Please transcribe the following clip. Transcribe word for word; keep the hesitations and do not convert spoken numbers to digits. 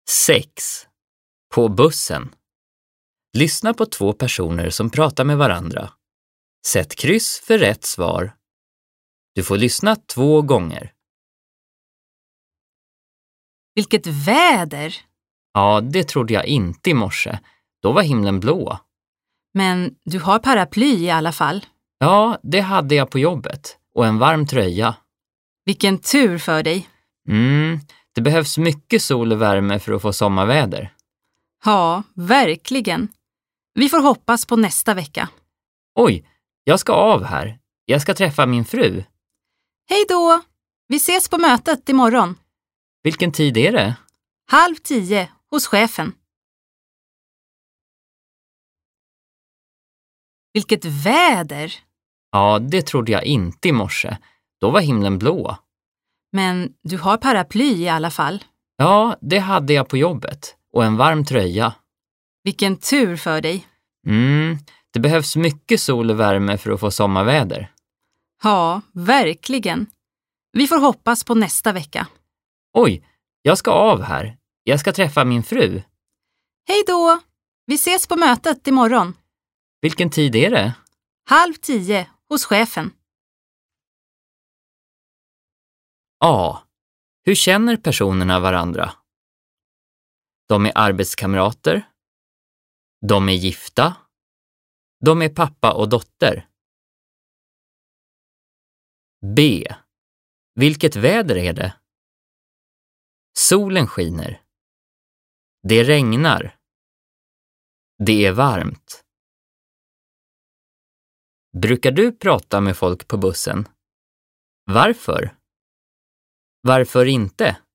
sex. På bussen. Lyssna på två personer som pratar med varandra. Sätt kryss för rätt svar. Du får lyssna två gånger. Vilket väder! Ja, det trodde jag inte i morse. Då var himlen blå. Men du har paraply i alla fall. Ja, det hade jag på jobbet. Och en varm tröja. Vilken tur för dig. Mm, det behövs mycket sol och värme för att få sommarväder. Ja, verkligen. Vi får hoppas på nästa vecka. Oj, jag ska av här. Jag ska träffa min fru. Hej då! Vi ses på mötet imorgon. Vilken tid är det? Halv tio hos chefen. Vilket väder! Ja, det trodde jag inte i morse. Då var himlen blå. Men du har paraply i alla fall. Ja, det hade jag på jobbet. Och en varm tröja. Vilken tur för dig. Mm, det behövs mycket sol och värme för att få sommarväder. Ja, verkligen. Vi får hoppas på nästa vecka. Oj, jag ska av här. Jag ska träffa min fru. Hej då! Vi ses på mötet imorgon. Vilken tid är det? Halv tio hos chefen. A. Hur känner personerna varandra? De är arbetskamrater. De är gifta. De är pappa och dotter. B. Vilket väder är det? Solen skiner. Det regnar. Det är varmt. Brukar du prata med folk på bussen? Varför? Varför inte?